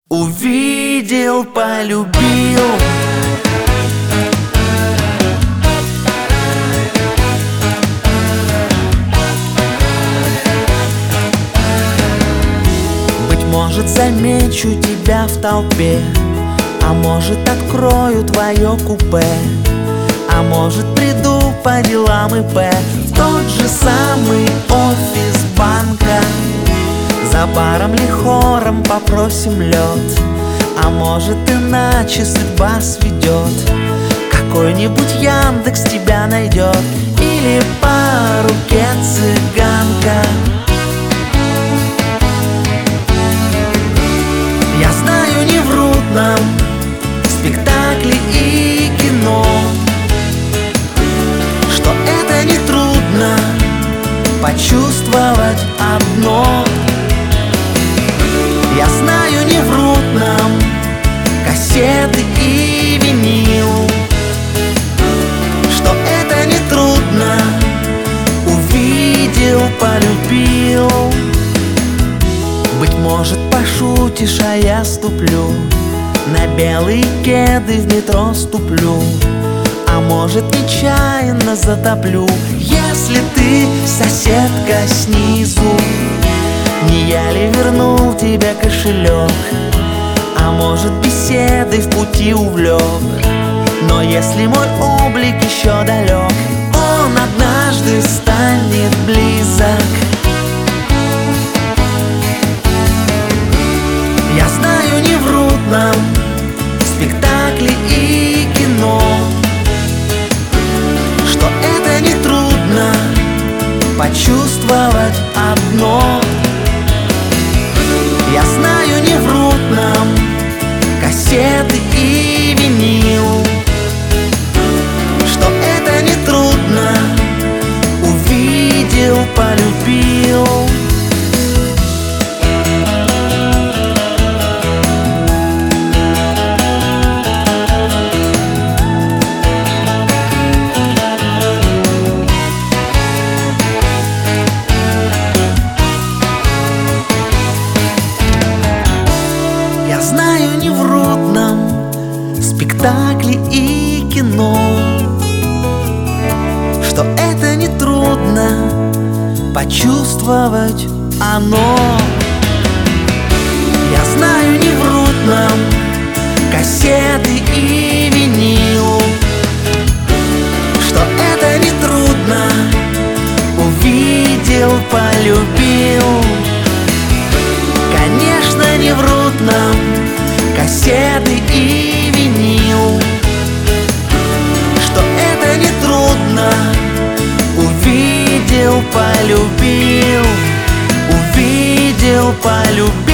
Увидел, полюбил. Быть может, замечу тебя в толпе, а может, открою твое купе, а может, приду по делам ИП в тот же самый офис банка. За баром ли хором попросим лед, а может, иначе судьба сведет. Какой-нибудь Яндекс тебя найдет, или по руке цыганка. Я знаю, не врут нам спектакли и кино, что это нетрудно почувствовать одно. Я знаю, не врут нам кассеты и винил, что это нетрудно. Увидел, полюбил. Быть может, пошутишь, а я ступлю на белые кеды, в метро ступлю, а может, нечаянно затоплю. Если ты соседка снизу, не я ли вернул тебе кошелек, а может, беседой в пути увлек. Но если мой облик еще далек, он однажды станет близок. Я знаю, не врут нам спектакли и кино, что это нетрудно почувствовать одно. Я знаю, не врут нам кассеты и винил, что это нетрудно. Увидел, полюбил. Я знаю, не врут нам спектакли и кино, что это нетрудно почувствовать оно. Я знаю, не врут нам кассеты и винил, что это нетрудно. Увидел, полюбил. Конечно, не врут нам кассеты и винил, что это нетрудно. Увидел, полюбил. Увидел, полюбил.